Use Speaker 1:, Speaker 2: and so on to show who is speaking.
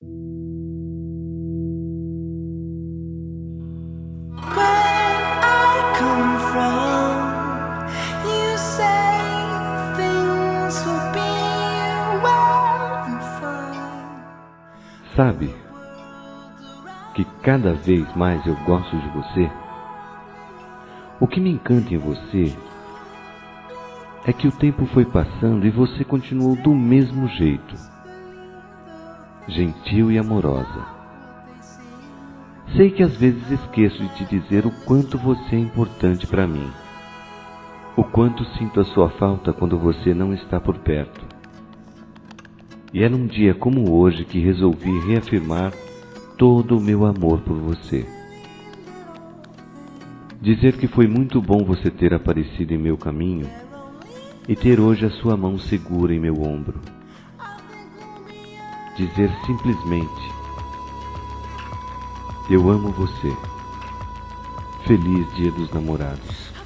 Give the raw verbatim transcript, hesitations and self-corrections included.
Speaker 1: Sabe que cada vez mais eu gosto de você? O que me encanta em você é que o tempo foi passando e você continuou do mesmo jeito, gentil e amorosa. Sei que às vezes esqueço de te dizer o quanto você é importante para mim, o quanto sinto a sua falta quando você não está por perto. E é num dia como hoje que resolvi reafirmar todo o meu amor por você. Dizer que foi muito bom você ter aparecido em meu caminho e ter hoje a sua mão segura em meu ombro. Dizer simplesmente: eu amo você. Feliz Dia dos Namorados.